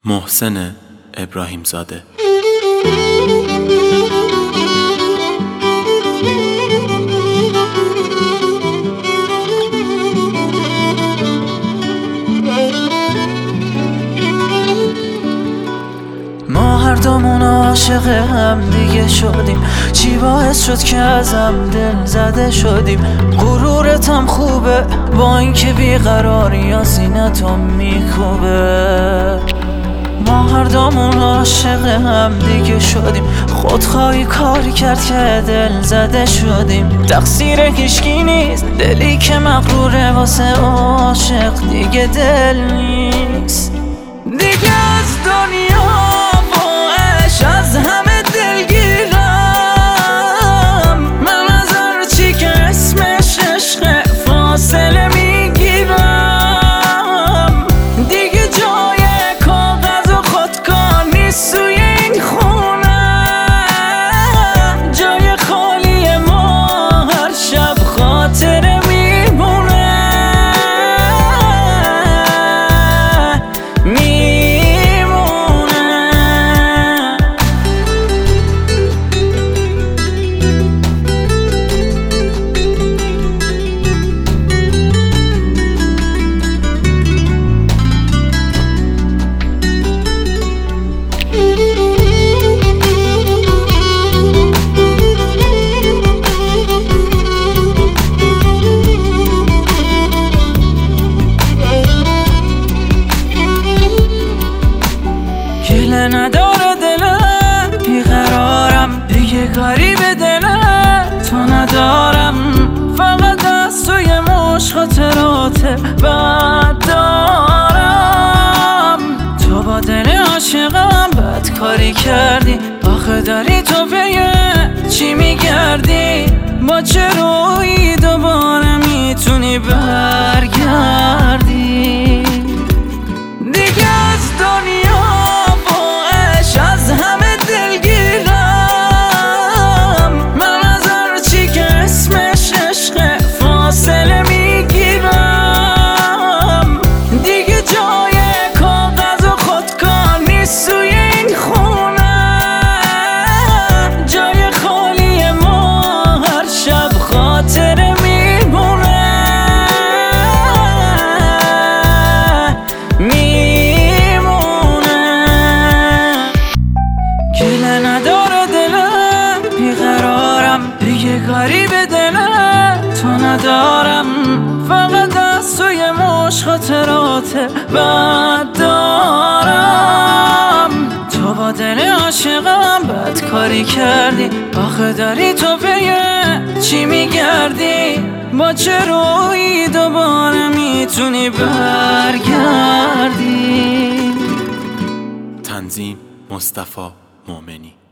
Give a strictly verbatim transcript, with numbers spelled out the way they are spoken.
محسن ابراهیم زاده. ما هر دومون عاشق هم دیگه شدیم، چی باعث شد که ازم دل زده شدیم؟ غرورتم خوبه با اینکه بیقراری یا سینتم میکوبه. ما هر دومون عاشق هم دیگه شدیم، خودخواهی کاری کرد که دل زده شدیم. تقصیر هیچکی نیست، دلی که مغروره واسه عاشق دیگه دل نیست. دیگه از دنیا از همه دلگیرم، من از هر چی که اسمش عشق فاصله میگیرم. دیگه جای کاغذ و خودکار نیست توی این خونه، جای خالی ما هر شب خاطره میمونه. گله نداره دلم، بیقرارم دیگه کاری به دلم تو ندارم. فقط از توی مش خاطرات بد دارم. تو با دل عاشقم بد کاری کردی، آخه داری تو به چی میگردی؟ با چه رویی دوباره میتونی برگردی؟ دیگه از دنیا کاری به دلم تو ندارم. فقط از توی مش خاطرات بد دارم. تو با دل عاشقم بد کاری کردی، آخه داری تو به چی میگردی؟ با چه رویی دوباره میتونی برگردی؟ تنظیم مصطفی مومنی.